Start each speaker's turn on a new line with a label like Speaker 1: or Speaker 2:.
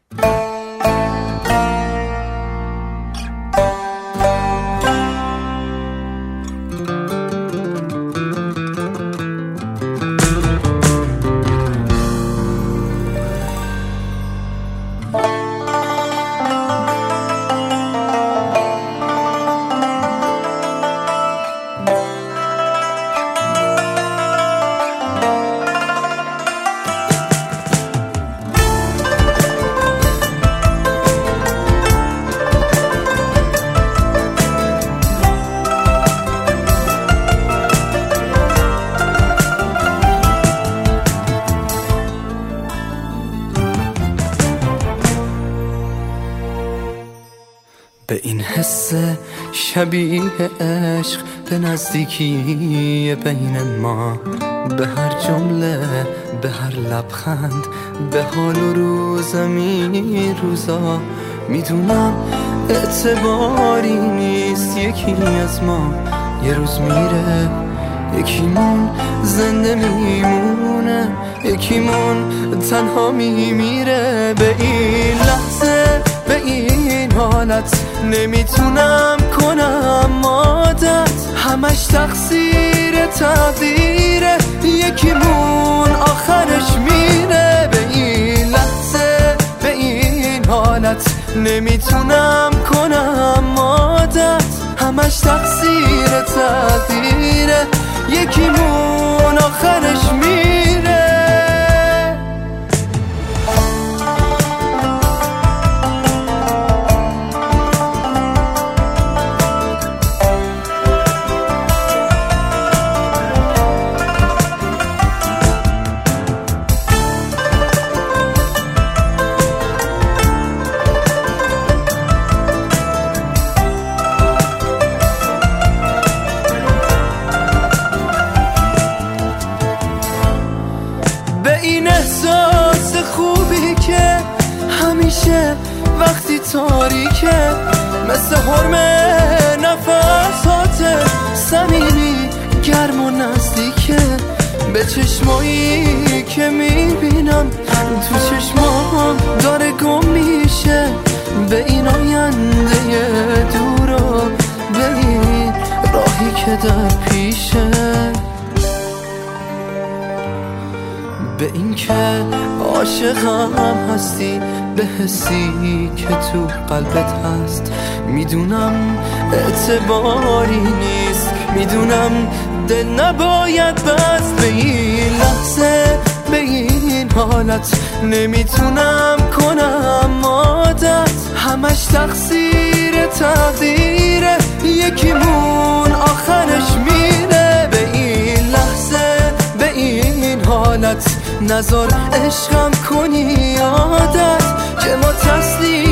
Speaker 1: به این حس شبیه عشق، به نزدیکی بین ما، به هر جمله، به هر لبخند، به حال و روزمی روزا. میدونم اعتباری نیست یکی از ما یه روز میره، یکیمون زنده میمونه، یکیمون تنها میمیره. به این لحظه، به این حالت نمیتونم کنم عادت، همش تقصیر تقدیره، یکیمون آخرش میره. به این لحظه، به این حالت نمیتونم کنم عادت، همش تقصیر تقدیره، یکیمون آخرش میره. این احساس خوبی که همیشه وقتی تاریکه، مثل حرم نفسات صمیمی گرم و نزدیکه. به چشمایی که میبینم تو چشمام داره گم میشه، به این آینده دور و به این راهی که در پیشه. به این که عاشقم هستی، به حسی که تو قلبت هست. میدونم اعتباری نیست، میدونم دل نباید بست. به این لحظه، به این حالت نمیتونم کنم عادت، همش تقصیر تقدیره، یکیمون آخرش میره. به این لحظه، به این حالت نذار عشقم کنی عادت، که ما تسلیم